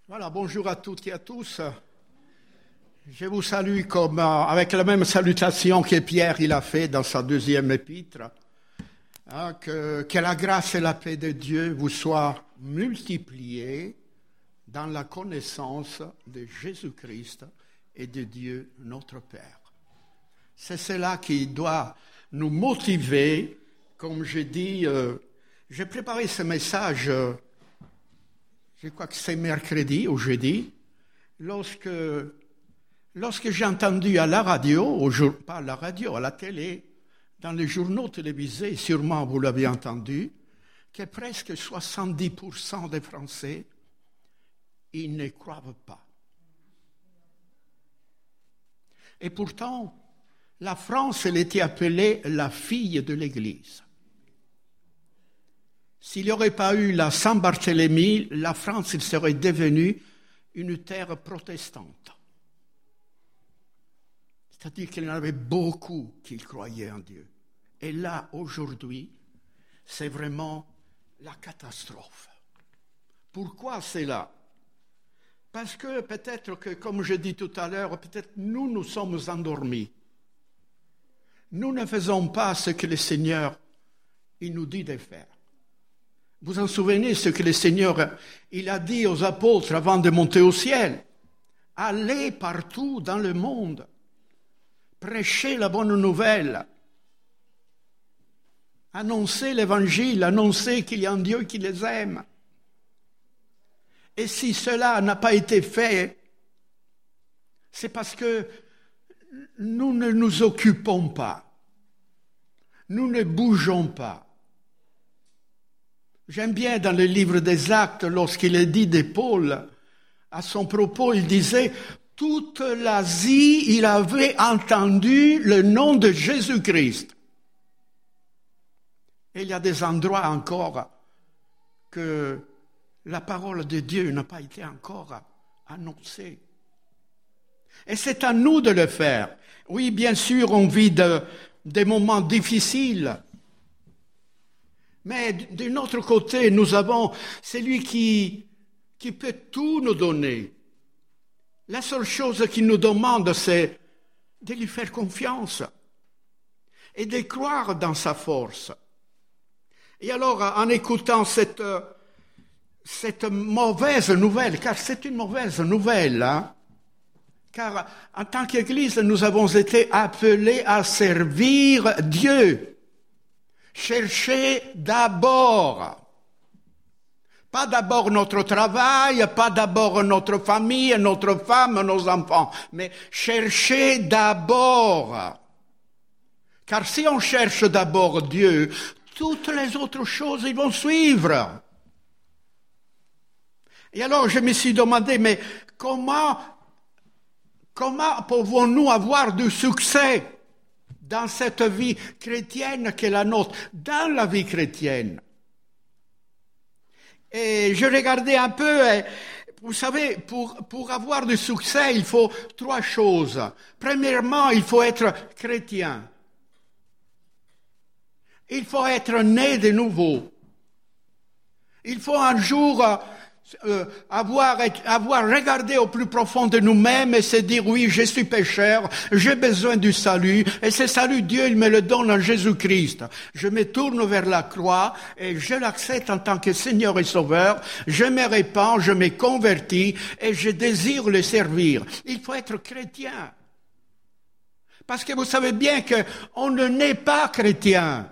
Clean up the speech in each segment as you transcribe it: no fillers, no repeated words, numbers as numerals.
Voilà, bonjour à toutes et à tous. Je vous salue comme avec la même salutation que Pierre il a fait dans sa deuxième épître. Que la grâce et la paix de Dieu vous soient multipliées dans la connaissance de Jésus-Christ et de Dieu notre Père. C'est cela qui doit nous motiver. Comme je dis, j'ai préparé ce message, je crois que c'est mercredi ou jeudi, lorsque j'ai entendu à la radio, pas à la radio, à la télé, dans les journaux télévisés, sûrement vous l'avez entendu, que presque 70% des Français, ils ne croient pas. Et pourtant, la France, elle était appelée la fille de l'Église. S'il n'y aurait pas eu la Saint-Barthélemy, la France elle serait devenue une terre protestante. C'est-à-dire qu'il y en avait beaucoup qui croyaient en Dieu. Et là, aujourd'hui, c'est vraiment la catastrophe. Pourquoi c'est là? Parce que peut-être que, comme je dis tout à l'heure, peut-être nous sommes endormis. Nous ne faisons pas ce que le Seigneur il nous dit de faire. Vous vous en souvenez ce que le Seigneur il a dit aux apôtres avant de monter au ciel? Allez partout dans le monde, prêchez la bonne nouvelle, annoncez l'évangile, annoncez qu'il y a un Dieu qui les aime. Et si cela n'a pas été fait, c'est parce que nous ne nous occupons pas, nous ne bougeons pas. J'aime bien dans le livre des Actes, lorsqu'il est dit de Paul, à son propos, il disait « Toute l'Asie, il avait entendu le nom de Jésus-Christ. » Et il y a des endroits encore que la parole de Dieu n'a pas été encore annoncée. Et c'est à nous de le faire. Oui, bien sûr, on vit des moments difficiles. Mais d'un autre côté, nous avons celui qui peut tout nous donner. La seule chose qu'il nous demande, c'est de lui faire confiance et de croire dans sa force. Et alors, en écoutant cette mauvaise nouvelle, car c'est une mauvaise nouvelle, car en tant qu'Église, nous avons été appelés à servir Dieu. Cherchez d'abord, pas d'abord notre travail, pas d'abord notre famille, notre femme, nos enfants, mais cherchez d'abord. Car si on cherche d'abord Dieu, toutes les autres choses, ils vont suivre. Et alors je me suis demandé, mais comment pouvons-nous avoir du succès dans cette vie chrétienne qu'est la nôtre, dans la vie chrétienne? Et je regardais un peu, et vous savez, pour avoir du succès, il faut trois choses. Premièrement, il faut être chrétien. Il faut être né de nouveau. Il faut un jour avoir regardé au plus profond de nous-mêmes et se dire, oui, je suis pécheur, j'ai besoin du salut, et ce salut, Dieu, il me le donne en Jésus-Christ. Je me tourne vers la croix et je l'accepte en tant que Seigneur et Sauveur, je me répands, je me convertis et je désire le servir. Il faut être chrétien. Parce que vous savez bien qu'on ne naît pas chrétien.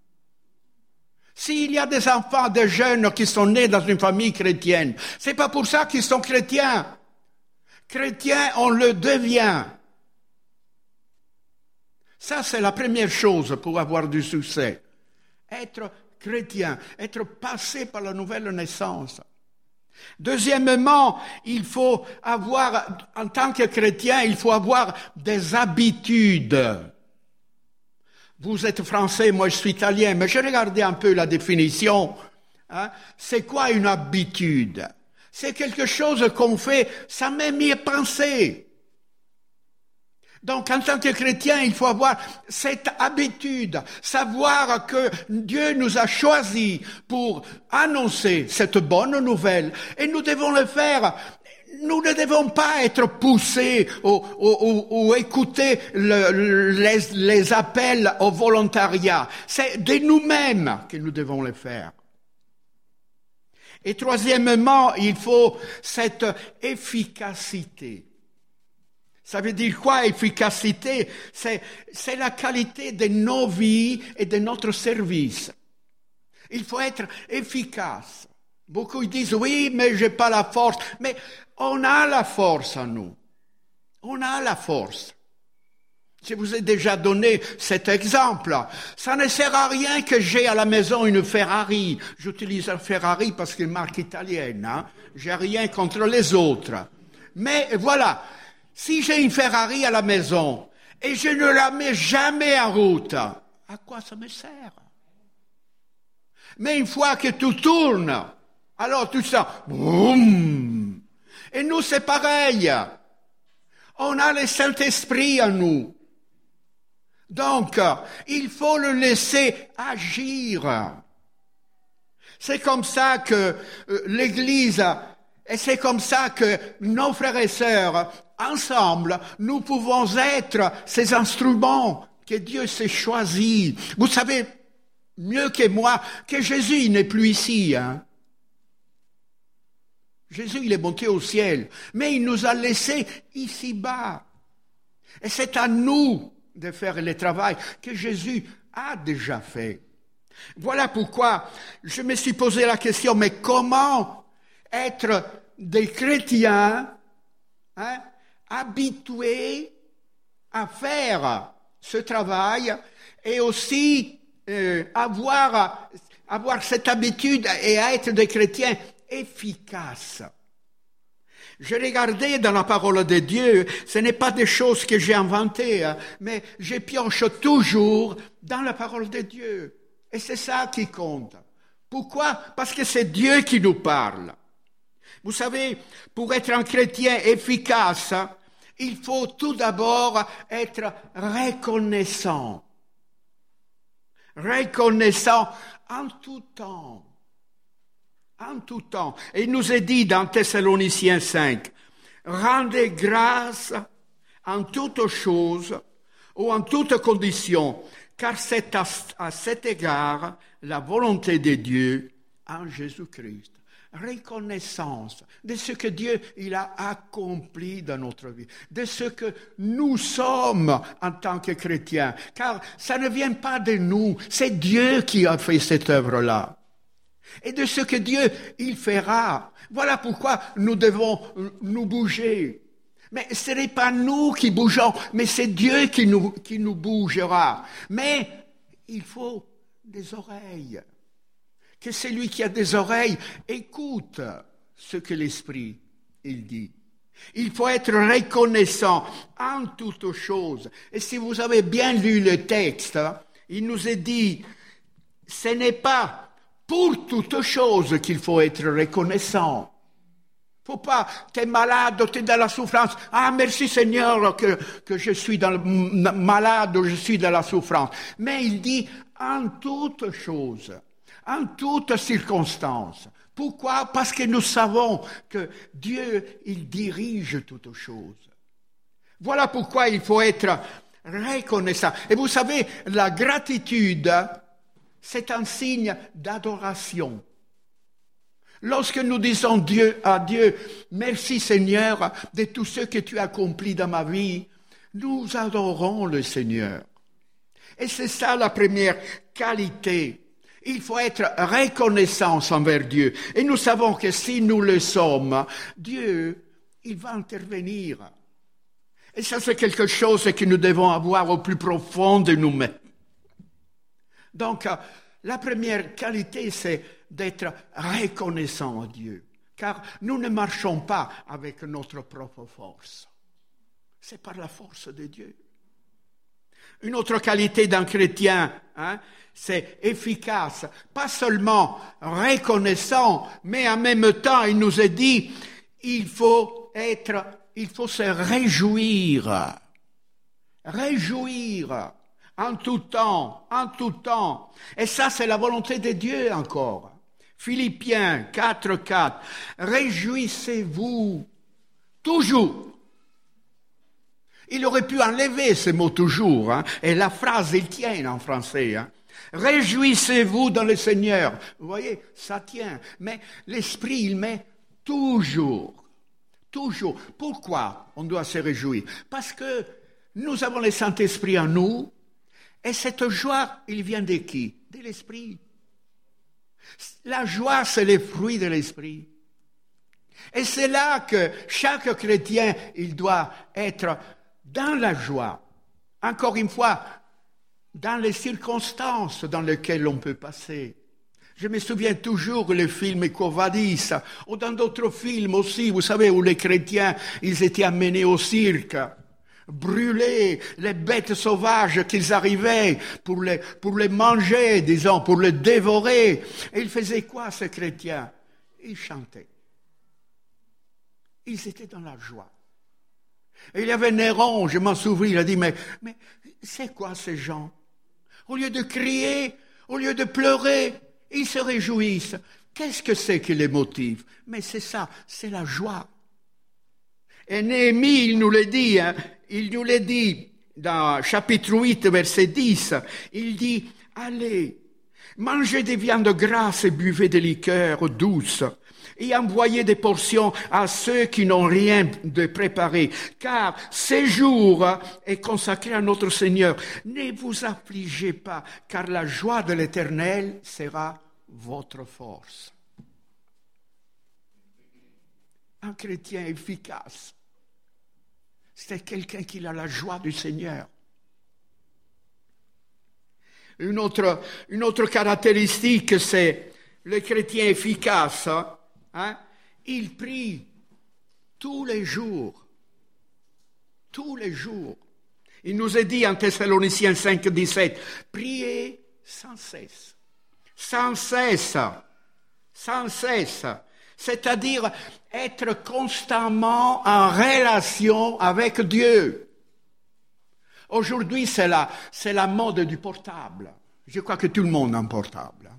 S'il y a des enfants, des jeunes qui sont nés dans une famille chrétienne, c'est pas pour ça qu'ils sont chrétiens. Chrétiens, on le devient. Ça, c'est la première chose pour avoir du succès. Être chrétien, être passé par la nouvelle naissance. Deuxièmement, il faut avoir, en tant que chrétien, il faut avoir des habitudes. Vous êtes français, moi je suis italien, mais j'ai regardé un peu la définition. C'est quoi une habitude? C'est quelque chose qu'on fait sans même y penser. Donc, en tant que chrétien, il faut avoir cette habitude, savoir que Dieu nous a choisis pour annoncer cette bonne nouvelle. Et nous devons le faire. Nous ne devons pas être poussés ou écouter les appels au volontariat. C'est de nous-mêmes que nous devons le faire. Et troisièmement, il faut cette efficacité. Ça veut dire quoi, efficacité? C'est la qualité de nos vies et de notre service. Il faut être efficace. Beaucoup disent, oui, mais j'ai pas la force. Mais on a la force en nous. On a la force. Je vous ai déjà donné cet exemple. Ça ne sert à rien que j'ai à la maison une Ferrari. J'utilise un Ferrari parce qu'il est marque italienne. Hein? J'ai rien contre les autres. Mais voilà. Si j'ai une Ferrari à la maison et je ne la mets jamais en route, à quoi ça me sert? Mais une fois que tout tourne, alors tout ça, boum! Et nous, c'est pareil. On a le Saint-Esprit en nous. Donc, il faut le laisser agir. C'est comme ça que l'Église, et c'est comme ça que nos frères et sœurs, ensemble, nous pouvons être ces instruments que Dieu s'est choisis. Vous savez mieux que moi que Jésus n'est plus ici. Hein? Jésus, il est monté au ciel, mais il nous a laissés ici-bas. Et c'est à nous de faire le travail que Jésus a déjà fait. Voilà pourquoi je me suis posé la question, mais comment être des chrétiens habitués à faire ce travail et aussi avoir cette habitude et à être des chrétiens efficaces. Je regardais dans la parole de Dieu, ce n'est pas des choses que j'ai inventées, mais je pioche toujours dans la parole de Dieu. Et c'est ça qui compte. Pourquoi? Parce que c'est Dieu qui nous parle. Vous savez, pour être un chrétien efficace, il faut tout d'abord être reconnaissant. Reconnaissant en tout temps. En tout temps. Et il nous est dit dans Thessaloniciens 5, rendez grâce en toutes choses ou en toutes conditions, car c'est à cet égard la volonté de Dieu en Jésus-Christ. Reconnaissance de ce que Dieu il a accompli dans notre vie, de ce que nous sommes en tant que chrétiens, car ça ne vient pas de nous, c'est Dieu qui a fait cette œuvre-là. Et de ce que Dieu, il fera. Voilà pourquoi nous devons nous bouger. Mais ce n'est pas nous qui bougeons, mais c'est Dieu qui nous bougera. Mais il faut des oreilles. Que celui qui a des oreilles écoute ce que l'Esprit, il dit. Il faut être reconnaissant en toutes choses. Et si vous avez bien lu le texte, il nous est dit, ce n'est pas pour toutes choses qu'il faut être reconnaissant. Faut pas, t'es malade, t'es dans la souffrance. Ah, merci Seigneur que je suis malade ou je suis dans la souffrance. Mais il dit en toutes choses, en toutes circonstances. Pourquoi? Parce que nous savons que Dieu, il dirige toutes choses. Voilà pourquoi il faut être reconnaissant. Et vous savez, la gratitude, c'est un signe d'adoration. Lorsque nous disons à Dieu, merci Seigneur de tout ce que tu as accompli dans ma vie, nous adorons le Seigneur. Et c'est ça la première qualité. Il faut être reconnaissant envers Dieu. Et nous savons que si nous le sommes, Dieu, il va intervenir. Et ça, c'est quelque chose que nous devons avoir au plus profond de nous-mêmes. Donc, la première qualité, c'est d'être reconnaissant à Dieu. Car nous ne marchons pas avec notre propre force. C'est par la force de Dieu. Une autre qualité d'un chrétien, c'est efficace. Pas seulement reconnaissant, mais en même temps, il nous est dit, il faut se réjouir. réjouir en tout temps, en tout temps. Et ça, c'est la volonté de Dieu encore. Philippiens 4:4. Réjouissez-vous toujours. Il aurait pu enlever ce mot toujours, hein, et la phrase, il tient en français. Hein. Réjouissez-vous dans le Seigneur. Vous voyez, ça tient. Mais l'Esprit, il met toujours. Toujours. Pourquoi on doit se réjouir? Parce que nous avons le Saint-Esprit en nous, et cette joie, il vient de qui? De l'Esprit. La joie, c'est le fruit de l'Esprit. Et c'est là que chaque chrétien, il doit être dans la joie. Encore une fois, dans les circonstances dans lesquelles on peut passer. Je me souviens toujours le film Quo Vadis, ou dans d'autres films aussi, vous savez, où les chrétiens, ils étaient amenés au cirque, brûler les bêtes sauvages qu'ils arrivaient pour les manger, disons, pour les dévorer. Et ils faisaient quoi, ces chrétiens? Ils chantaient. Ils étaient dans la joie. Et il y avait Néron, je m'en souviens, il a dit, mais c'est quoi ces gens? Au lieu de crier, au lieu de pleurer, ils se réjouissent. Qu'est-ce que c'est qui les motive? Mais c'est ça, c'est la joie. Et Néhémie, il nous le dit, hein, il nous le dit dans chapitre 8, verset 10, il dit, allez, mangez des viandes grasses et buvez des liqueurs douces, et envoyez des portions à ceux qui n'ont rien de préparé, car ce jour est consacré à notre Seigneur. Ne vous affligez pas, car la joie de l'Éternel sera votre force. Un chrétien efficace, c'est quelqu'un qui a la joie du Seigneur. Une autre caractéristique, c'est le chrétien efficace. Hein? Il prie tous les jours. Tous les jours. Il nous est dit en Thessaloniciens 5:17, priez sans cesse. Sans cesse. Sans cesse. C'est-à-dire être constamment en relation avec Dieu. Aujourd'hui, c'est la mode du portable. Je crois que tout le monde a un portable.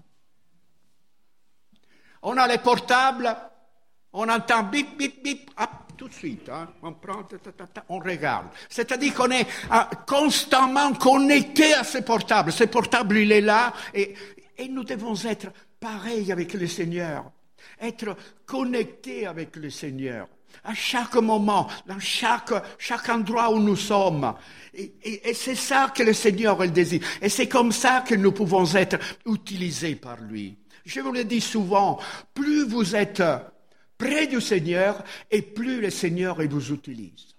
On a les portables, on entend bip, bip, bip, hop, tout de suite. Hein, on prend, on regarde. C'est-à-dire qu'on est constamment connecté à ce portable. Ce portable, il est là et nous devons être pareils avec le Seigneur. Être connectés avec le Seigneur. À chaque moment, dans chaque endroit où nous sommes. Et c'est ça que le Seigneur il désire. Et c'est comme ça que nous pouvons être utilisés par lui. Je vous le dis souvent, plus vous êtes près du Seigneur, et plus le Seigneur il vous utilise.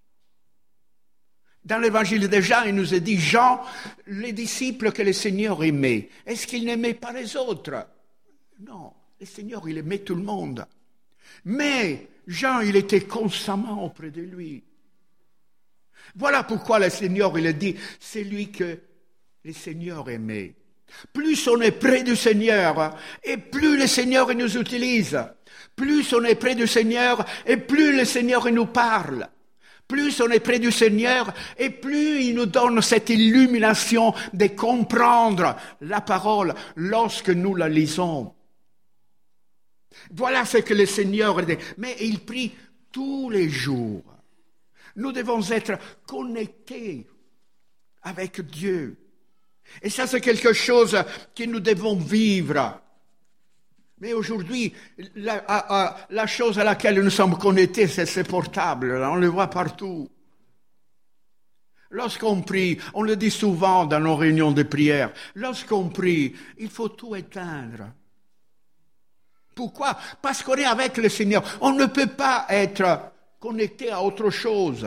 Dans l'évangile de Jean, il nous est dit, Jean, les disciples que le Seigneur aimait, est-ce qu'il n'aimait pas les autres? Non, le Seigneur, il aimait tout le monde. Mais Jean, il était constamment auprès de lui. Voilà pourquoi le Seigneur, il a dit, c'est lui que le Seigneur aimait. Plus on est près du Seigneur, et plus le Seigneur il nous utilise. Plus on est près du Seigneur, et plus le Seigneur il nous parle. Plus on est près du Seigneur, et plus il nous donne cette illumination de comprendre la parole lorsque nous la lisons. Voilà ce que le Seigneur dit. Mais il prie tous les jours. Nous devons être connectés avec Dieu. Et ça, c'est quelque chose que nous devons vivre. Mais aujourd'hui, la chose à laquelle nous sommes connectés, c'est ce portable. On le voit partout. Lorsqu'on prie, on le dit souvent dans nos réunions de prière, lorsqu'on prie, il faut tout éteindre. Pourquoi? Parce qu'on est avec le Seigneur. On ne peut pas être connecté à autre chose.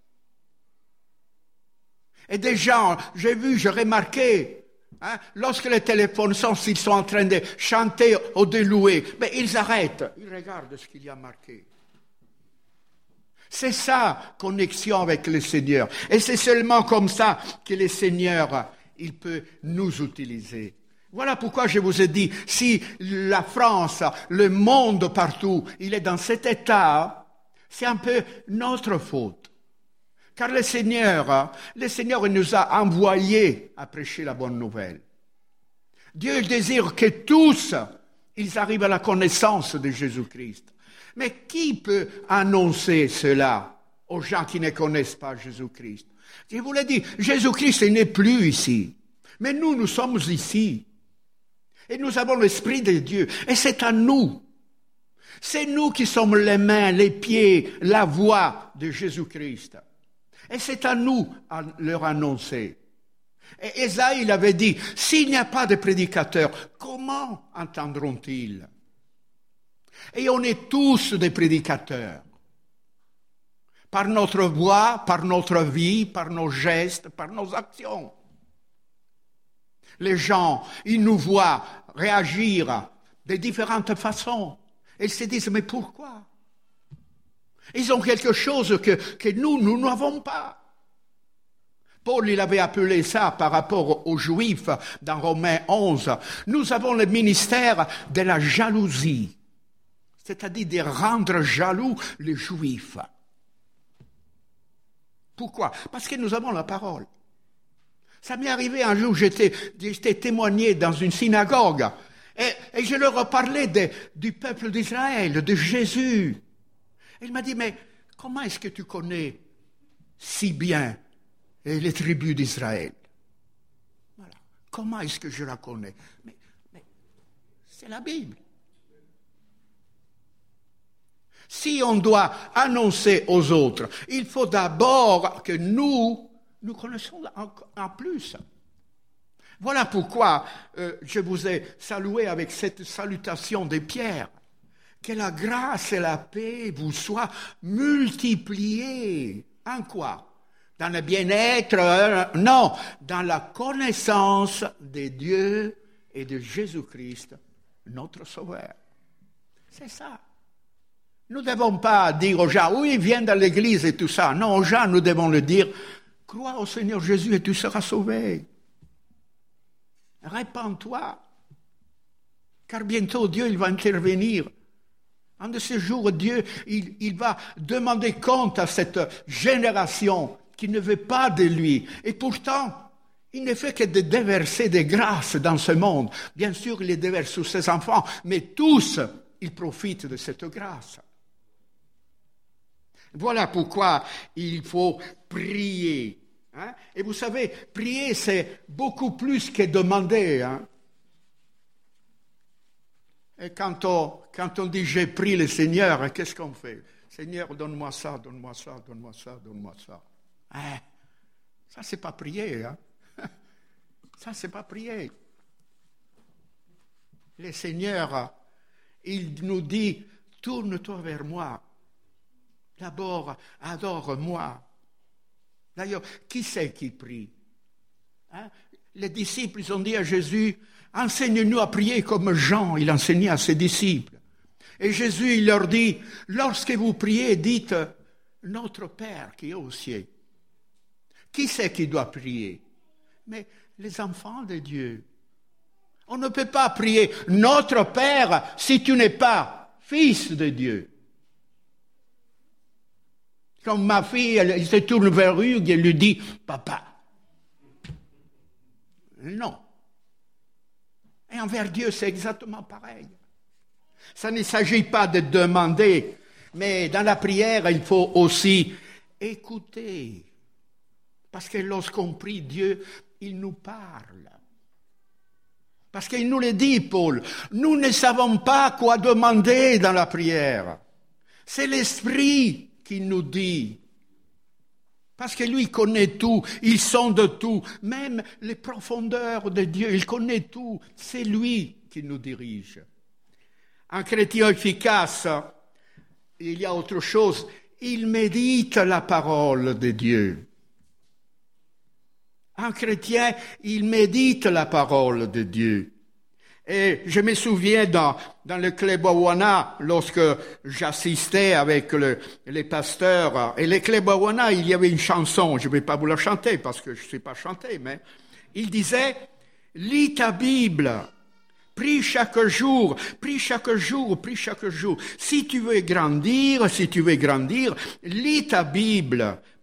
Et des gens, j'ai remarqué, hein, lorsque les téléphones sont, s'ils sont en train de chanter ou de louer, mais ils arrêtent, ils regardent ce qu'il y a marqué. C'est ça, connexion avec le Seigneur. Et c'est seulement comme ça que le Seigneur, il peut nous utiliser. Voilà pourquoi je vous ai dit, si la France, le monde partout, il est dans cet état, c'est un peu notre faute. Car le Seigneur, il nous a envoyés à prêcher la bonne nouvelle. Dieu désire que tous, ils arrivent à la connaissance de Jésus-Christ. Mais qui peut annoncer cela aux gens qui ne connaissent pas Jésus-Christ? Je vous l'ai dit, Jésus-Christ n'est plus ici. Mais nous sommes ici. Et nous avons l'Esprit de Dieu. Et c'est à nous. C'est nous qui sommes les mains, les pieds, la voix de Jésus-Christ. Et c'est à nous à leur annoncer. Et Ésaïe, il avait dit, s'il n'y a pas de prédicateurs, comment entendront-ils? Et on est tous des prédicateurs. Par notre voix, par notre vie, par nos gestes, par nos actions. Les gens, ils nous voient réagir de différentes façons. Et ils se disent, mais pourquoi? Ils ont quelque chose que nous n'avons pas. Paul, il avait appelé ça par rapport aux Juifs dans Romains 11. Nous avons le ministère de la jalousie, c'est-à-dire de rendre jaloux les Juifs. Pourquoi? Parce que nous avons la parole. Ça m'est arrivé un jour, j'étais témoigné dans une synagogue et je leur parlais du peuple d'Israël, de Jésus. Et il m'a dit, mais comment est-ce que tu connais si bien les tribus d'Israël? Voilà. Comment est-ce que je la connais? Mais c'est la Bible. Si on doit annoncer aux autres, il faut d'abord que nous connaissons en plus. Voilà pourquoi je vous ai salué avec cette salutation de Pierre. Que la grâce et la paix vous soient multipliées. En quoi? Dans le bien-être? Non, dans la connaissance de Dieu et de Jésus-Christ, notre Sauveur. C'est ça. Nous ne devons pas dire aux gens, oui, viens dans l'église et tout ça. Non, aux gens, nous devons le dire, crois au Seigneur Jésus et tu seras sauvé. Répands-toi. Car bientôt, Dieu, il va intervenir. Un de ces jours, Dieu, il va demander compte à cette génération qui ne veut pas de lui. Et pourtant, il ne fait que de déverser des grâces dans ce monde. Bien sûr, il les déverse sur ses enfants, mais tous, ils profitent de cette grâce. Voilà pourquoi il faut prier. Hein? Et vous savez, prier, c'est beaucoup plus que demander. Hein? Et quand on dit « j'ai pris le Seigneur », qu'est-ce qu'on fait? « Seigneur, donne-moi ça, donne-moi ça, donne-moi ça, donne-moi ça. » Ça, c'est pas prier. Hein? Ça, c'est pas prier. Le Seigneur, il nous dit « tourne-toi vers moi. D'abord, adore-moi. » D'ailleurs, qui c'est qui prie? Hein? Les disciples, ils ont dit à Jésus, enseigne-nous à prier comme Jean, il enseignait à ses disciples. Et Jésus, il leur dit, lorsque vous priez, dites, notre Père qui est au ciel. Qui c'est qui doit prier? Mais les enfants de Dieu. On ne peut pas prier notre Père si tu n'es pas fils de Dieu. Comme ma fille, elle se tourne vers Hugues et lui dit « Papa ». Non. Et envers Dieu, c'est exactement pareil. Ça ne s'agit pas de demander, mais dans la prière, il faut aussi écouter. Parce que lorsqu'on prie Dieu, il nous parle. Parce qu'il nous le dit, Paul, nous ne savons pas quoi demander dans la prière. C'est l'Esprit qui nous dit. Parce que lui connaît tout, il sonde tout, même les profondeurs de Dieu, il connaît tout. C'est lui qui nous dirige. Un chrétien efficace, il y a autre chose, il médite la parole de Dieu. Un chrétien, il médite la parole de Dieu. Et je me souviens dans le Klebowana, lorsque j'assistais avec les pasteurs, et les Klebowana, il y avait une chanson, je ne vais pas vous la chanter parce que je ne sais pas chanter, mais il disait, lis ta Bible, prie chaque jour, prie chaque jour, prie chaque jour. Si tu veux grandir, lis ta Bible,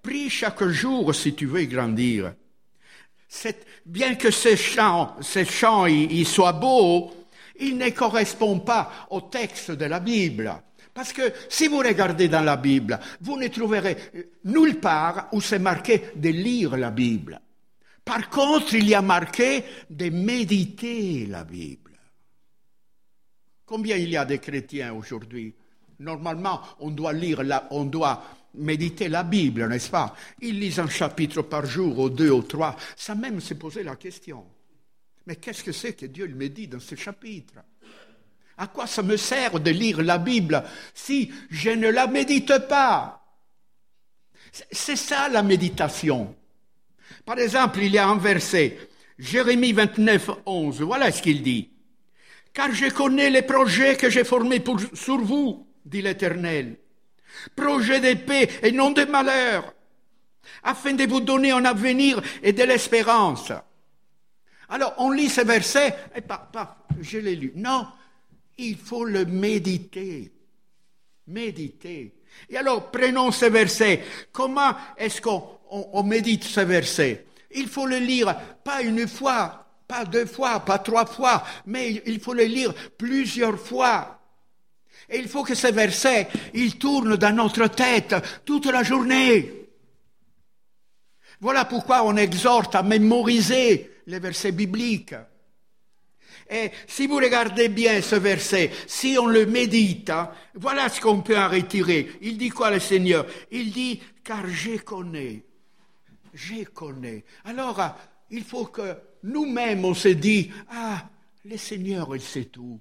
prie chaque jour si tu veux grandir. Bien que ces chants ils soient beaux, ils ne correspondent pas au texte de la Bible. Parce que si vous regardez dans la Bible, vous ne trouverez nulle part où c'est marqué de lire la Bible. Par contre, il y a marqué de méditer la Bible. Combien il y a de chrétiens aujourd'hui? Normalement, on doit méditer la Bible, n'est-ce pas? Ils lisent un chapitre par jour, ou 2 ou 3, sans même se poser la question. Mais qu'est-ce que c'est que Dieu me dit dans ce chapitre? À quoi ça me sert de lire la Bible si je ne la médite pas? C'est ça la méditation. Par exemple, il y a un verset, Jérémie 29, 11, voilà ce qu'il dit. « Car je connais les projets que j'ai formés sur vous, dit l'Éternel. Projets de paix et non de malheur, afin de vous donner un avenir et de l'espérance. » Alors, on lit ce verset, et je l'ai lu. Non, il faut le méditer. Méditer. Et alors, prenons ce verset. Comment est-ce qu'on médite ce verset? Il faut le lire pas une fois, pas 2 fois, pas 3 fois, mais il faut le lire plusieurs fois. Et il faut que ce verset, il tourne dans notre tête toute la journée. Voilà pourquoi on exhorte à mémoriser les versets bibliques. Et si vous regardez bien ce verset, si on le médite, voilà ce qu'on peut en retirer. Il dit quoi le Seigneur? Il dit, car je connais. Je connais. Alors, il faut que nous-mêmes, on se dise, le Seigneur, il sait tout.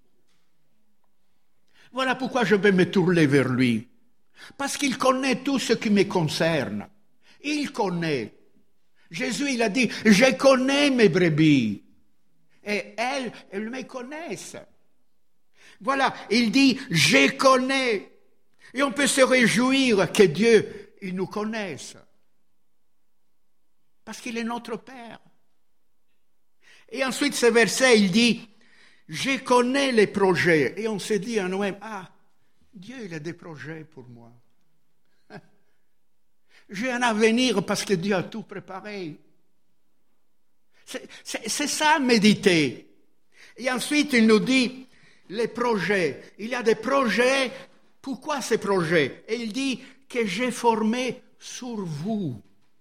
Voilà pourquoi je vais me tourner vers lui. Parce qu'il connaît tout ce qui me concerne. Il connaît. Jésus, il a dit, je connais mes brebis. Et elles me connaissent. Voilà, il dit, je connais. Et on peut se réjouir que Dieu, il nous connaisse. Parce qu'il est notre Père. Et ensuite, ce verset, il dit, je connais les projets. Et on se dit à nous-mêmes, Dieu, il a des projets pour moi. J'ai un avenir parce que Dieu a tout préparé. C'est ça, méditer. Et ensuite, il nous dit, les projets. Il y a des projets. Pourquoi ces projets? Et il dit que j'ai formé sur vous.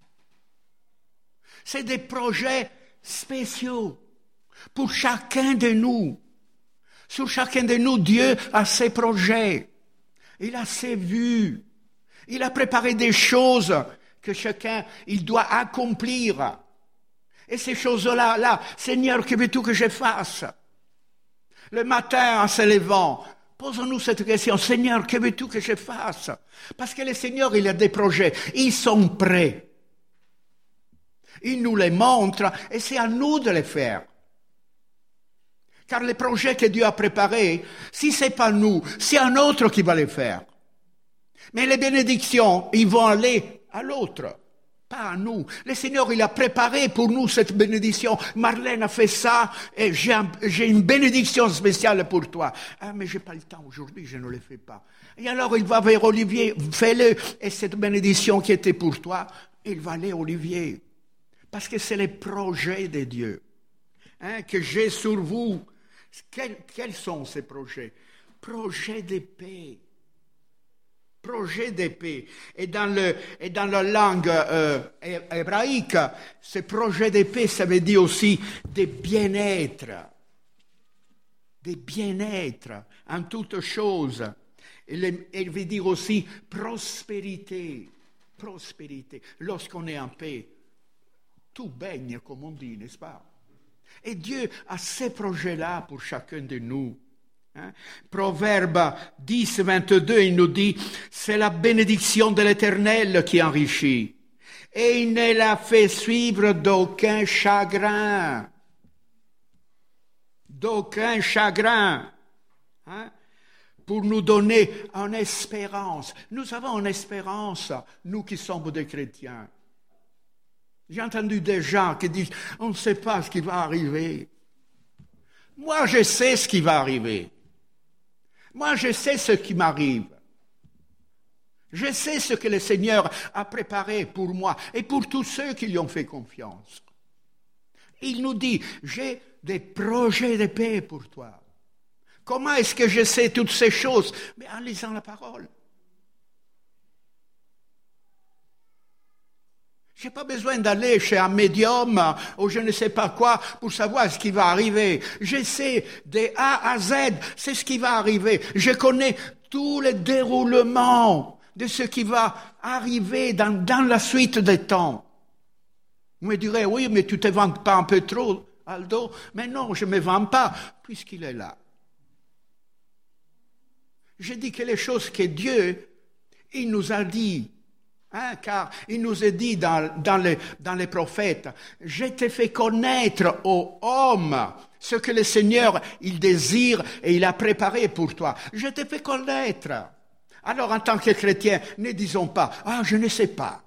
C'est des projets spéciaux pour chacun de nous. Sur chacun de nous, Dieu a ses projets. Il a ses vues. Il a préparé des choses que chacun, il doit accomplir. Et ces choses-là, Seigneur, que veux-tu que je fasse? Le matin, en se levant, posons-nous cette question, Seigneur, que veux-tu que je fasse? Parce que le Seigneur, il a des projets, ils sont prêts. Il nous les montre et c'est à nous de les faire. Car les projets que Dieu a préparés, si ce n'est pas nous, c'est un autre qui va les faire. Mais les bénédictions, ils vont aller à l'autre, pas à nous. Le Seigneur, il a préparé pour nous cette bénédiction. Marlène a fait ça et j'ai une bénédiction spéciale pour toi. Mais j'ai pas le temps aujourd'hui, je ne le fais pas. Et alors, il va vers Olivier, fais-le. Et cette bénédiction qui était pour toi, il va aller à Olivier. Parce que c'est les projets de Dieu que j'ai sur vous. Quels sont ces projets? Projets de paix. Projet de paix. Et dans la langue hébraïque, ce projet de paix, ça veut dire aussi de bien-être. De bien-être en toutes choses. Il veut dire aussi prospérité. Prospérité. Lorsqu'on est en paix, tout baigne, comme on dit, n'est-ce pas? Et Dieu a ces projets-là pour chacun de nous. Proverbe 10, 22, il nous dit, c'est la bénédiction de l'Éternel qui enrichit. Et il ne la fait suivre d'aucun chagrin. D'aucun chagrin. Pour nous donner une espérance. Nous avons une espérance, nous qui sommes des chrétiens. J'ai entendu des gens qui disent, on ne sait pas ce qui va arriver. Moi, je sais ce qui va arriver. Moi, je sais ce qui m'arrive. Je sais ce que le Seigneur a préparé pour moi et pour tous ceux qui lui ont fait confiance. Il nous dit, j'ai des projets de paix pour toi. Comment est-ce que je sais toutes ces choses? Mais en lisant la parole. Je n'ai pas besoin d'aller chez un médium ou je ne sais pas quoi pour savoir ce qui va arriver. Je sais de A à Z, c'est ce qui va arriver. Je connais tout le déroulement de ce qui va arriver dans la suite des temps. Vous me direz, oui, mais tu ne te vantes pas un peu trop, Aldo? Mais non, je ne me vante pas, puisqu'il est là. Je dis que les choses que Dieu, il nous a dit, car il nous a dit dans les prophètes, je t'ai fait connaître aux hommes ce que le Seigneur, il désire et il a préparé pour toi. Je t'ai fait connaître. Alors, en tant que chrétien, ne disons pas, je ne sais pas.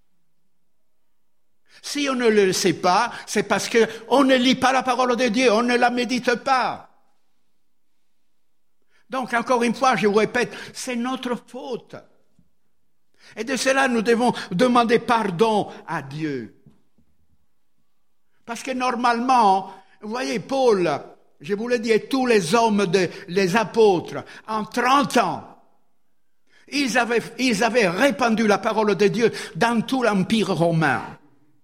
Si on ne le sait pas, c'est parce qu'on ne lit pas la parole de Dieu, on ne la médite pas. Donc, encore une fois, je vous répète, c'est notre faute. Et de cela, nous devons demander pardon à Dieu. Parce que normalement, vous voyez, Paul, je vous l'ai dit, et tous les hommes, les apôtres, en 30 ans, ils avaient répandu la parole de Dieu dans tout l'Empire romain.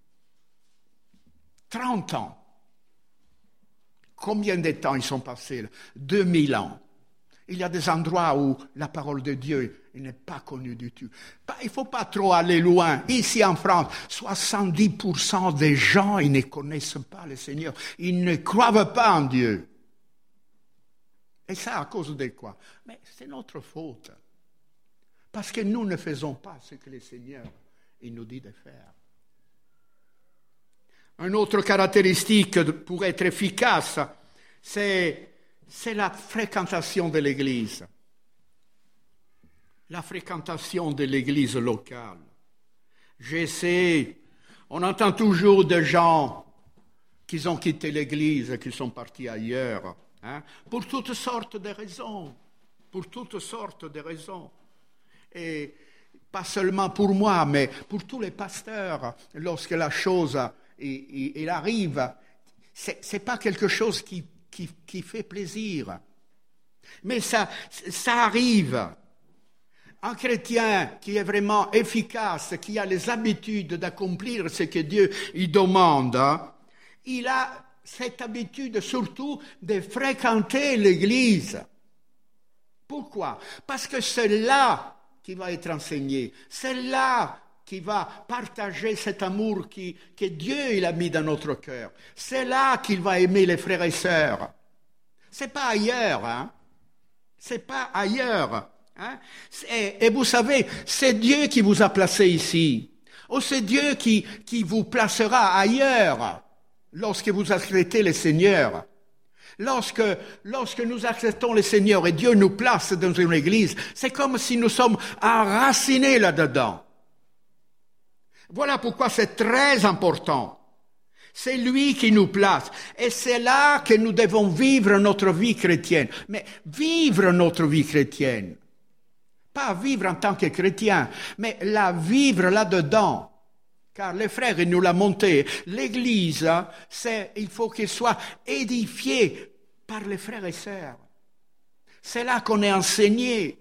30 ans. Combien de temps ils sont passés là? 2000 ans. Il y a des endroits où la parole de Dieu n'est pas connue du tout. Il ne faut pas trop aller loin. Ici en France, 70% des gens, ils ne connaissent pas le Seigneur. Ils ne croient pas en Dieu. Et ça à cause de quoi? Mais c'est notre faute. Parce que nous ne faisons pas ce que le Seigneur il nous dit de faire. Une autre caractéristique pour être efficace, c'est la fréquentation de l'Église. La fréquentation de l'Église locale. On entend toujours de gens qui ont quitté l'Église, qui sont partis ailleurs, pour toutes sortes de raisons. Pour toutes sortes de raisons. Et pas seulement pour moi, mais pour tous les pasteurs, lorsque la chose elle arrive, c'est pas quelque chose qui fait plaisir. Mais ça arrive. Un chrétien qui est vraiment efficace, qui a les habitudes d'accomplir ce que Dieu lui demande, il a cette habitude surtout de fréquenter l'Église. Pourquoi? Parce que c'est là qu'il va être enseigné. C'est là qui va partager cet amour que Dieu il a mis dans notre cœur. C'est là qu'il va aimer les frères et sœurs. C'est pas ailleurs, C'est pas ailleurs, Et vous savez, c'est Dieu qui vous a placé ici. Ou c'est Dieu qui vous placera ailleurs lorsque vous acceptez le Seigneur. Lorsque nous acceptons le Seigneur et Dieu nous place dans une église, c'est comme si nous sommes enracinés là-dedans. Voilà pourquoi c'est très important. C'est lui qui nous place. Et c'est là que nous devons vivre notre vie chrétienne. Mais vivre notre vie chrétienne. Pas vivre en tant que chrétien, mais la vivre là-dedans. Car les frères, ils nous l'ont monté. L'église, il faut qu'elle soit édifiée par les frères et sœurs. C'est là qu'on est enseigné.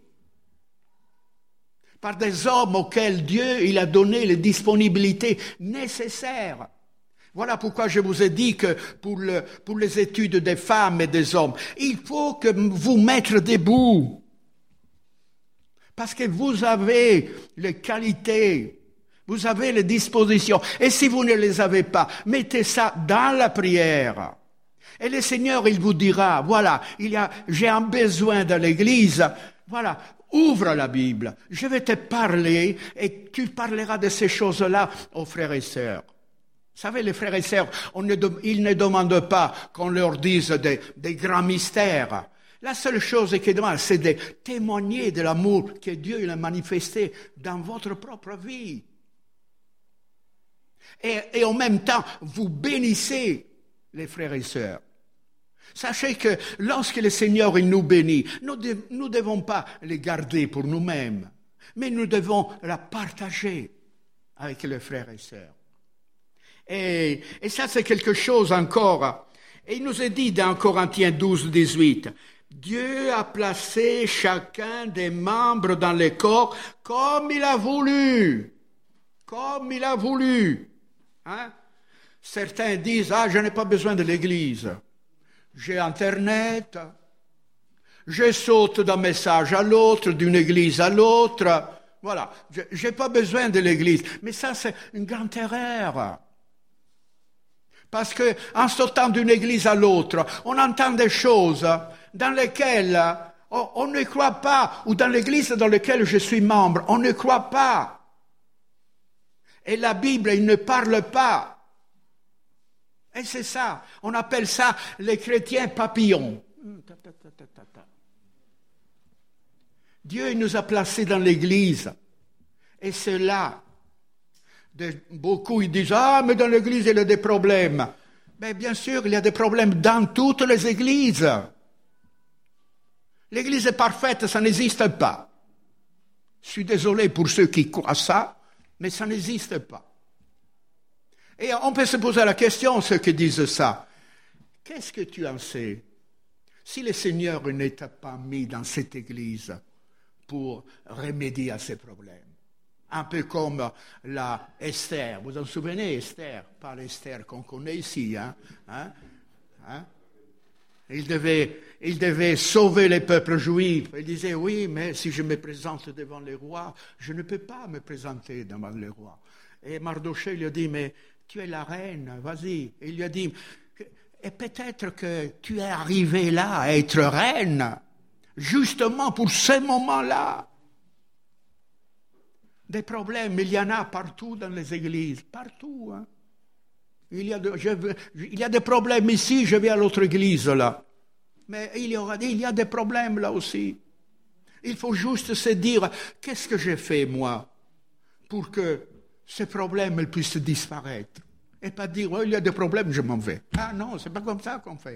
Par des hommes auxquels Dieu il a donné les disponibilités nécessaires. Voilà pourquoi je vous ai dit que pour les études des femmes et des hommes, il faut que vous mettre debout. Parce que vous avez les qualités, vous avez les dispositions. Et si vous ne les avez pas, mettez ça dans la prière. Et le Seigneur, il vous dira, voilà, j'ai un besoin de l'Église, voilà. Ouvre la Bible, je vais te parler et tu parleras de ces choses-là aux frères et sœurs. Vous savez, les frères et sœurs, ils ne demandent pas qu'on leur dise des grands mystères. La seule chose qu'ils demandent, c'est de témoigner de l'amour que Dieu a manifesté dans votre propre vie. Et en même temps, vous bénissez les frères et sœurs. Sachez que lorsque le Seigneur il nous bénit, nous ne devons pas les garder pour nous-mêmes. Mais nous devons la partager avec les frères et sœurs. Et ça, c'est quelque chose encore. Et il nous est dit dans Corinthiens 12, 18, Dieu a placé chacun des membres dans le corps comme il a voulu. Comme il a voulu. Hein? Certains disent, je n'ai pas besoin de l'église. J'ai Internet. Je saute d'un message à l'autre, d'une église à l'autre. Voilà. Je n'ai pas besoin de l'église. Mais ça, c'est une grande erreur. Parce que, en sautant d'une église à l'autre, on entend des choses dans lesquelles on ne croit pas, ou dans l'église dans laquelle je suis membre, on ne croit pas. Et la Bible, il ne parle pas. Et c'est ça. On appelle ça les chrétiens papillons. Dieu il nous a placés dans l'église. Et c'est là. Beaucoup ils disent, mais dans l'église il y a des problèmes. Mais bien sûr, il y a des problèmes dans toutes les églises. L'église est parfaite, ça n'existe pas. Je suis désolé pour ceux qui croient ça, mais ça n'existe pas. Et on peut se poser la question, ceux qui disent ça. Qu'est-ce que tu en sais? Si le Seigneur n'était pas mis dans cette église pour remédier à ces problèmes. Un peu comme la Esther. Vous en souvenez, Esther? Pas l'Esther qu'on connaît ici. Il devait sauver les peuples juifs. Il disait, oui, mais si je me présente devant les rois, je ne peux pas me présenter devant les rois. Et Mardochée lui a dit, mais tu es la reine, vas-y. Et il lui a dit, et peut-être que tu es arrivée là à être reine, justement pour ce moment-là. Des problèmes, il y en a partout dans les églises, partout. Hein. Il y a des problèmes ici, je vais à l'autre église là. Mais il y a des problèmes là aussi. Il faut juste se dire, qu'est-ce que j'ai fait moi pour que ces problèmes puissent disparaître? Et pas dire, il y a des problèmes, je m'en vais. Ah non, c'est pas comme ça qu'on fait.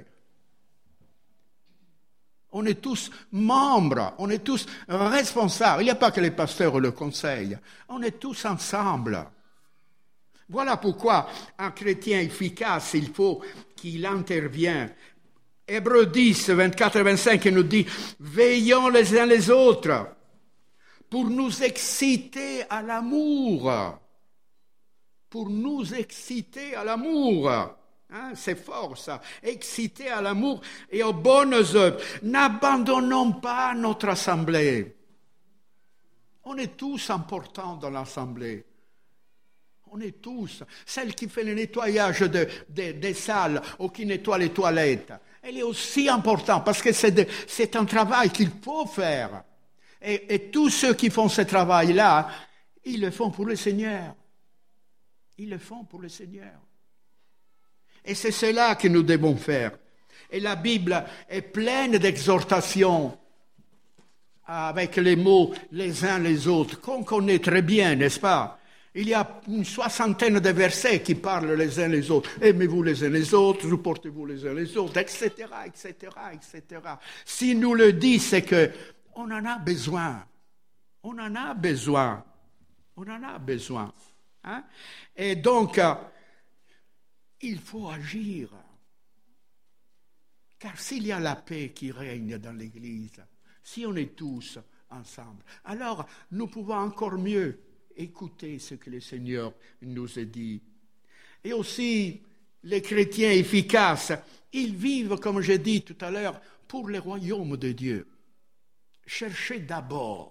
On est tous membres, on est tous responsables. Il n'y a pas que les pasteurs le conseillent. On est tous ensemble. Voilà pourquoi un chrétien efficace, il faut qu'il intervienne. Hébreux 10, 24 et 25, il nous dit, veillons les uns les autres pour nous exciter à l'amour. Pour nous exciter à l'amour. C'est fort ça. Exciter à l'amour et aux bonnes œuvres. N'abandonnons pas notre assemblée. On est tous importants dans l'assemblée. On est tous. Celle qui fait le nettoyage des salles ou qui nettoie les toilettes, elle est aussi importante parce que c'est un travail qu'il faut faire. Et tous ceux qui font ce travail-là, ils le font pour le Seigneur. Ils le font pour le Seigneur. Et c'est cela que nous devons faire. Et la Bible est pleine d'exhortations avec les mots les uns les autres, qu'on connaît très bien, n'est-ce pas? Il y a une 60aine de versets qui parlent les uns les autres. Aimez-vous les uns les autres, supportez-vous les uns les autres, etc., etc., etc. Si nous le dit, c'est que on en a besoin. On en a besoin. On en a besoin. Hein? Et donc, il faut agir. Car s'il y a la paix qui règne dans l'Église, si on est tous ensemble, alors nous pouvons encore mieux écouter ce que le Seigneur nous a dit. Et aussi, les chrétiens efficaces, ils vivent, comme j'ai dit tout à l'heure, pour le royaume de Dieu. Cherchez d'abord.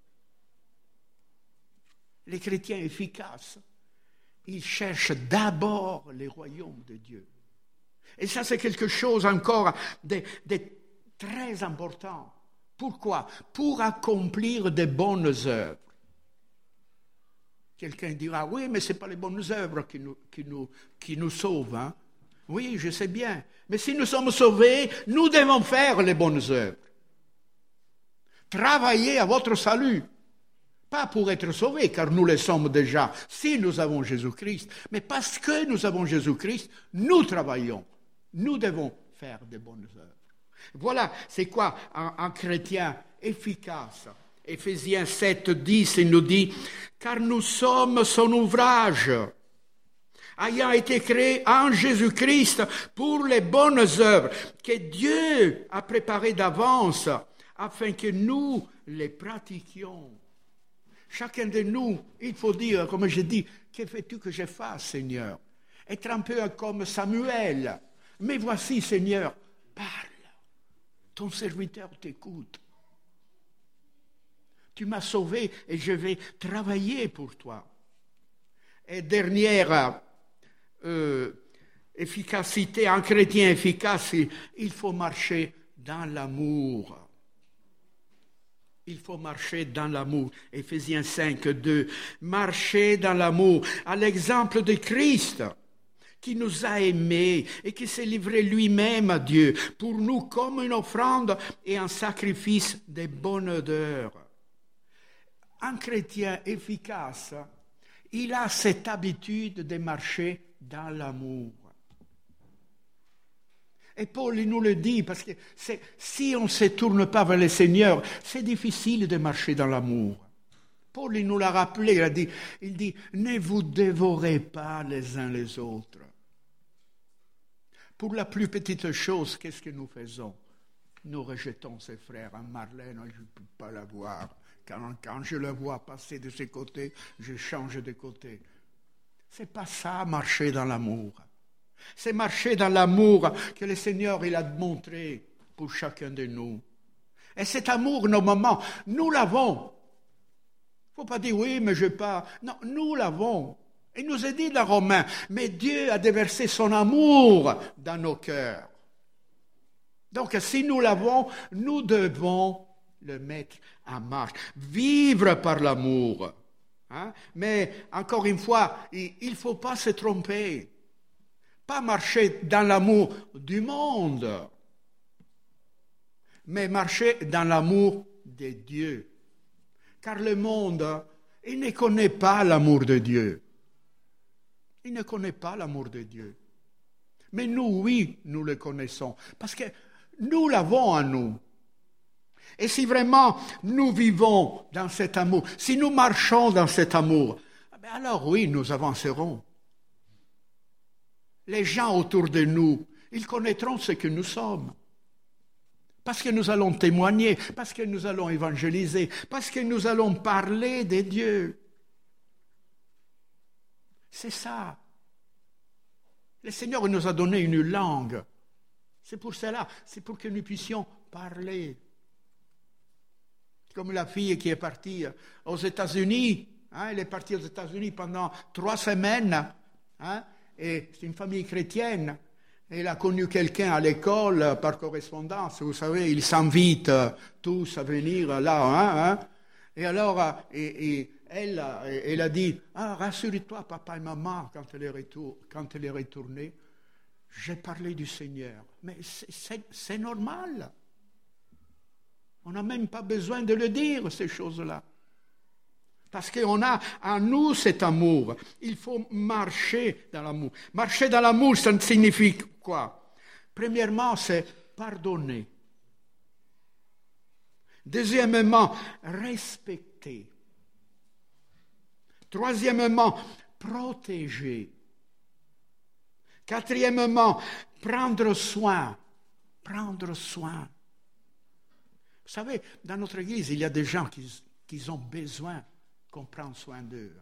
Les chrétiens efficaces, ils cherchent d'abord le royaume de Dieu. Et ça, c'est quelque chose encore de très important. Pourquoi? Pour accomplir de bonnes œuvres. Quelqu'un dira, oui, mais ce n'est pas les bonnes œuvres qui nous sauvent. Hein? Oui, je sais bien. Mais si nous sommes sauvés, nous devons faire les bonnes œuvres. Travaillez à votre salut. Pas pour être sauvés, car nous le sommes déjà, si nous avons Jésus-Christ. Mais parce que nous avons Jésus-Christ, nous travaillons. Nous devons faire de bonnes œuvres. Voilà, c'est quoi un chrétien efficace. Éphésiens 7, 10, il nous dit « Car nous sommes son ouvrage, ayant été créés en Jésus-Christ pour les bonnes œuvres que Dieu a préparées d'avance afin que nous les pratiquions. » Chacun de nous, il faut dire, comme je dis, « Que veux-tu que je fasse, Seigneur ?» Être un peu comme Samuel. « Mais voici, Seigneur, parle. Ton serviteur t'écoute. Tu m'as sauvé et je vais travailler pour toi. » Et dernière efficacité, un chrétien efficace, il faut marcher dans l'amour. Il faut marcher dans l'amour. Éphésiens 5, 2. Marcher dans l'amour, à l'exemple de Christ, qui nous a aimés et qui s'est livré lui-même à Dieu pour nous comme une offrande et un sacrifice de bonne odeur. Un chrétien efficace, il a cette habitude de marcher dans l'amour. Et Paul il nous le dit, parce que si on ne se tourne pas vers le Seigneur, c'est difficile de marcher dans l'amour. Paul il nous l'a rappelé, il dit, ne vous dévorez pas les uns les autres. Pour la plus petite chose, qu'est-ce que nous faisons? Nous rejetons ses frères. Marlène, je ne peux pas la voir. Quand je la vois passer de ce côté, je change de côté. C'est pas ça, marcher dans l'amour. C'est marcher dans l'amour que le Seigneur il a montré pour chacun de nous. Et cet amour, normalement, nous l'avons. Il ne faut pas dire oui, mais je pas. Non, nous l'avons. Il nous est dit dans Romains, mais Dieu a déversé son amour dans nos cœurs. Donc, si nous l'avons, nous devons le mettre en marche. Vivre par l'amour. Hein? Mais, encore une fois, il ne faut pas se tromper. Pas marcher dans l'amour du monde, mais marcher dans l'amour de Dieu. Car le monde, il ne connaît pas l'amour de Dieu. Il ne connaît pas l'amour de Dieu. Mais nous, oui, nous le connaissons. Parce que nous l'avons en nous. Et si vraiment nous vivons dans cet amour, si nous marchons dans cet amour, alors oui, nous avancerons. Les gens autour de nous, ils connaîtront ce que nous sommes. Parce que nous allons témoigner, parce que nous allons évangéliser, parce que nous allons parler de Dieu. C'est ça. Le Seigneur nous a donné une langue. C'est pour cela, c'est pour que nous puissions parler. Comme la fille qui est partie aux États-Unis. Elle est partie aux États-Unis pendant 3 semaines. Et c'est une famille chrétienne. Elle a connu quelqu'un à l'école par correspondance. Vous savez, ils s'invitent tous à venir là. Et alors, elle a dit, rassure-toi, papa et maman, quand elle est retournée, j'ai parlé du Seigneur. Mais c'est normal. On n'a même pas besoin de le dire, ces choses-là. Parce qu'on a en nous cet amour. Il faut marcher dans l'amour. Marcher dans l'amour, ça signifie quoi? Premièrement, c'est pardonner. Deuxièmement, respecter. Troisièmement, protéger. Quatrièmement, prendre soin. Prendre soin. Vous savez, dans notre Église, il y a des gens qui ont besoin qu'on prenne soin d'eux.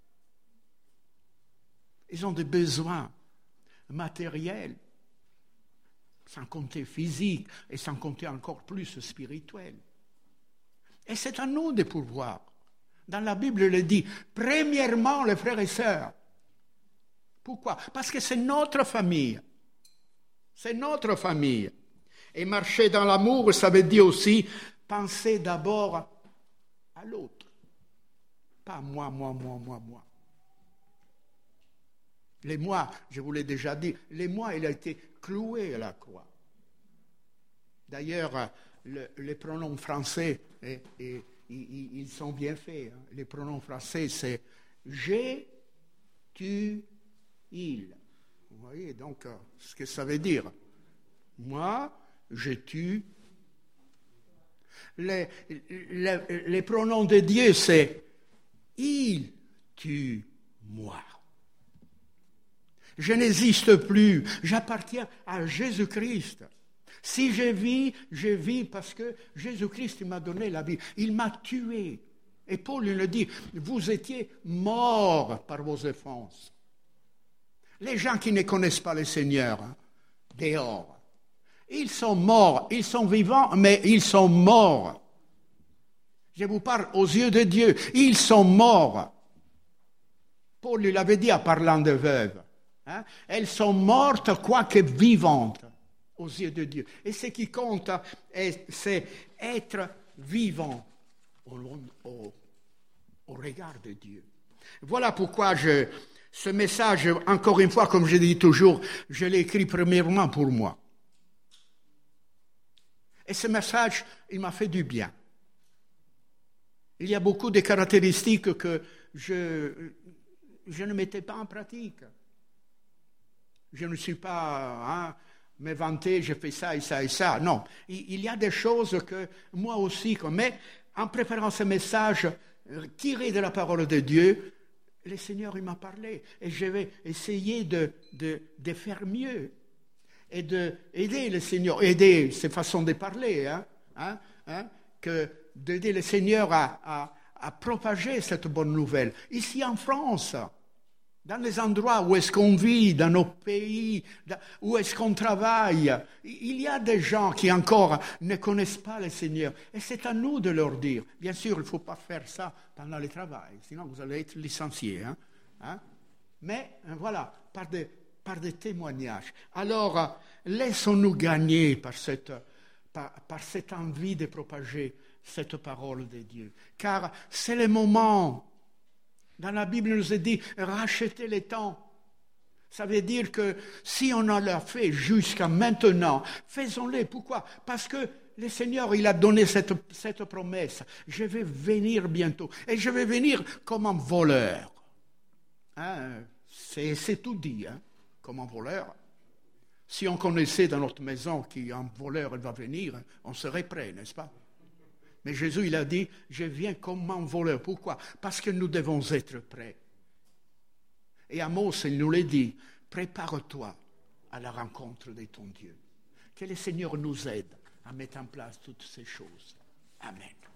Ils ont des besoins matériels, sans compter physiques, et sans compter encore plus spirituels. Et c'est à nous de pourvoir. Dans la Bible, il dit, premièrement, les frères et sœurs. Pourquoi? Parce que c'est notre famille. C'est notre famille. Et marcher dans l'amour, ça veut dire aussi penser d'abord à l'autre. Pas moi. Les moi, je vous l'ai déjà dit, les moi, il a été cloué à la croix. D'ailleurs, les pronoms français, ils sont bien faits. Les pronoms français, c'est j'ai, tu, il. Vous voyez donc ce que ça veut dire. Moi, je tue. Les pronoms de Dieu, c'est « il tue moi ». Je n'existe plus, j'appartiens à Jésus-Christ. Si je vis parce que Jésus-Christ m'a donné la vie. Il m'a tué. Et Paul il le dit, vous étiez morts par vos offenses. Les gens qui ne connaissent pas le Seigneur, dehors, ils sont morts, ils sont vivants, mais ils sont morts. Je vous parle aux yeux de Dieu, ils sont morts. Paul lui l'avait dit en parlant de veuves. Elles sont mortes, quoique vivantes, aux yeux de Dieu. Et ce qui compte, c'est être vivant au regard de Dieu. Voilà pourquoi ce message, encore une fois, comme je dis toujours, je l'ai écrit premièrement pour moi. Et ce message, il m'a fait du bien. Il y a beaucoup de caractéristiques que je ne mettais pas en pratique. Je ne suis pas me vanter, je fais ça et ça et ça. Non, il y a des choses que moi aussi, mais en préparant ce message tiré de la parole de Dieu, le Seigneur il m'a parlé et je vais essayer de faire mieux et d'aider le Seigneur, aider ses façons de parler, d'aider le Seigneur à propager cette bonne nouvelle. Ici en France, dans les endroits où est-ce qu'on vit, dans nos pays, où est-ce qu'on travaille, il y a des gens qui encore ne connaissent pas le Seigneur. Et c'est à nous de leur dire. Bien sûr, il ne faut pas faire ça pendant le travail, sinon vous allez être licencié. Mais voilà, par des témoignages. Alors, laissons-nous gagner par cette envie de propager cette parole de Dieu. Car c'est le moment. Dans la Bible, il nous est dit « rachetez les temps ». Ça veut dire que si on en l'a fait jusqu'à maintenant, faisons-le. Pourquoi ? Parce que le Seigneur, il a donné cette promesse. Je vais venir bientôt. Et je vais venir comme un voleur. C'est tout dit, comme un voleur. Si on connaissait dans notre maison qu'un voleur va venir, on serait prêt, n'est-ce pas ? Mais Jésus, il a dit, je viens comme un voleur. Pourquoi ? Parce que nous devons être prêts. Et Amos, il nous l'a dit, prépare-toi à la rencontre de ton Dieu. Que le Seigneur nous aide à mettre en place toutes ces choses. Amen.